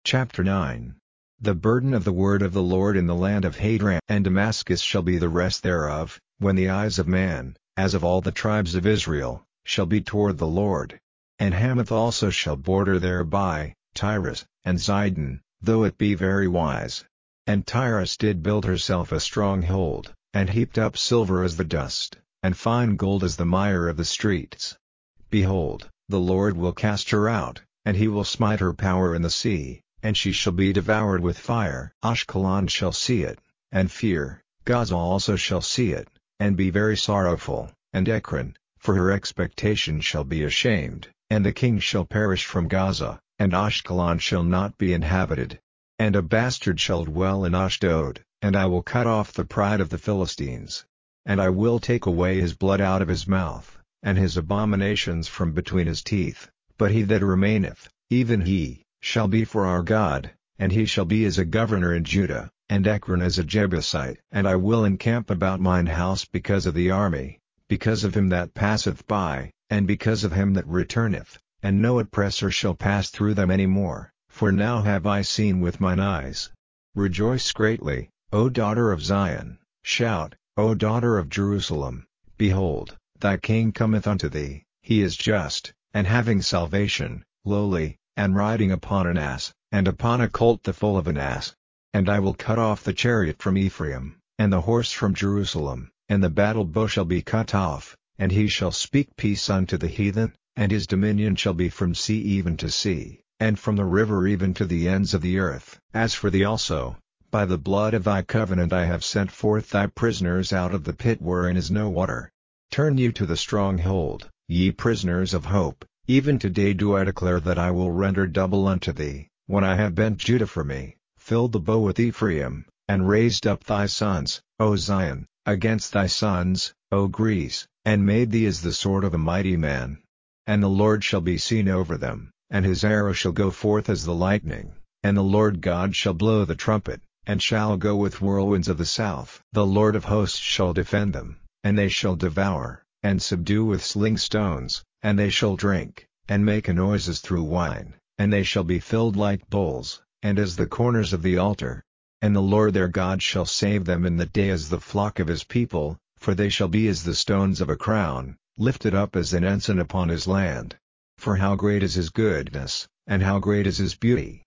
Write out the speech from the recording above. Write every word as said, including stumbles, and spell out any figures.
Chapter nine. The burden of the word of the Lord in the land of Hadran and Damascus shall be the rest thereof, when the eyes of man, as of all the tribes of Israel, shall be toward the Lord. And Hamath also shall border thereby, Tyrus, and Zidon, though it be very wise. And Tyrus did build herself a stronghold, and heaped up silver as the dust, and fine gold as the mire of the streets. Behold, the Lord will cast her out, and he will smite her power in the sea, and she shall be devoured with fire. Ashkelon shall see it, and fear, Gaza also shall see it, and be very sorrowful, and Ekron, for her expectation shall be ashamed, and the king shall perish from Gaza, and Ashkelon shall not be inhabited. And a bastard shall dwell in Ashdod, and I will cut off the pride of the Philistines. And I will take away his blood out of his mouth, and his abominations from between his teeth, but he that remaineth, even he, shall be for our God, and he shall be as a governor in Judah, and Ekron as a Jebusite. And I will encamp about mine house because of the army, because of him that passeth by, and because of him that returneth, and no oppressor shall pass through them any more, for now have I seen with mine eyes. Rejoice greatly, O daughter of Zion, shout, O daughter of Jerusalem, behold, thy king cometh unto thee, he is just, and having salvation, lowly, and riding upon an ass, and upon a colt the foal of an ass. And I will cut off the chariot from Ephraim, and the horse from Jerusalem, and the battle bow shall be cut off, and he shall speak peace unto the heathen, and his dominion shall be from sea even to sea, and from the river even to the ends of the earth. As for thee also, by the blood of thy covenant I have sent forth thy prisoners out of the pit wherein is no water. Turn you to the stronghold, ye prisoners of hope. Even today do I declare that I will render double unto thee, when I have bent Judah for me, filled the bow with Ephraim, and raised up thy sons, O Zion, against thy sons, O Greece, and made thee as the sword of a mighty man. And the Lord shall be seen over them, and his arrow shall go forth as the lightning, and the Lord God shall blow the trumpet, and shall go with whirlwinds of the south. The Lord of hosts shall defend them, and they shall devour, and subdue with sling stones. And they shall drink, and make a noise as through wine, and they shall be filled like bowls, and as the corners of the altar. And the Lord their God shall save them in the day as the flock of his people, for they shall be as the stones of a crown, lifted up as an ensign upon his land. For how great is his goodness, and how great is his beauty!